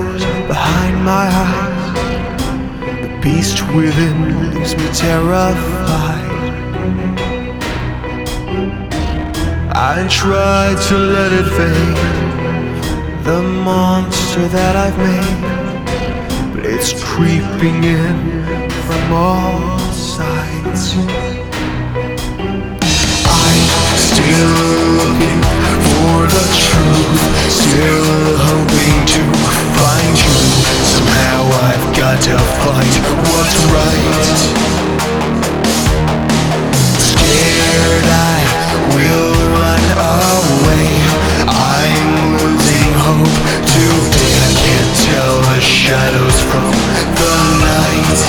behind my eyes. The beast within leaves me terrified. I tried to let it fade, the monster that I've made, but it's creeping in from all sides. I'm still looking for the truth, still hoping to find you. Somehow I've got to find what's right. Scared I will run away, I'm losing hope today. I can't tell the shadows from the night.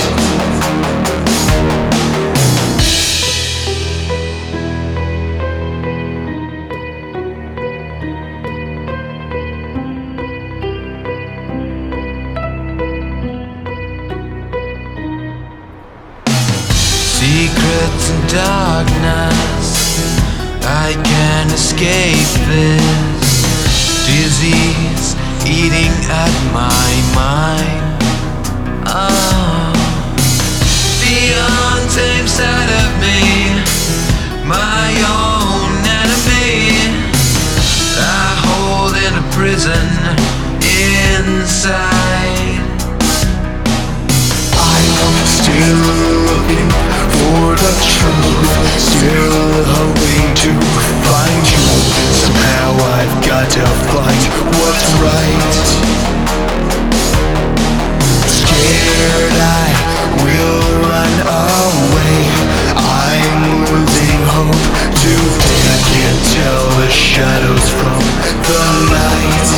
Secrets and darkness, I can't escape this disease eating at my mind. Oh, the untamed side of me, my own enemy, I hold in a prison inside. I'm still looking for the truth, still hoping to find you. Somehow I've got to find what's right. Scared I will run away, I'm losing hope today. I can't tell the shadows from the light.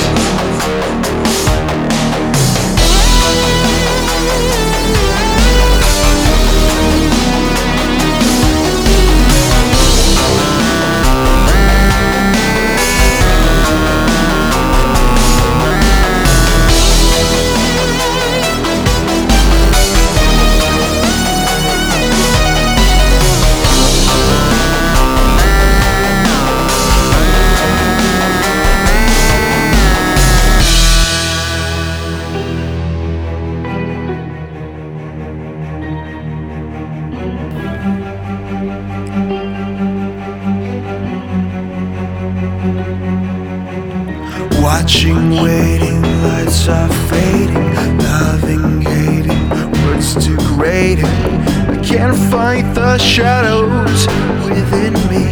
Watching, waiting, lights are fading, loving, hating, words degrading. I can't fight the shadows within me.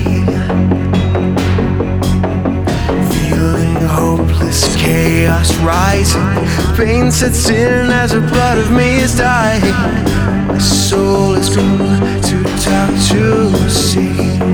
Feeling hopeless, chaos rising, pain sets in as a part of me is dying. My soul is gone too dark to see.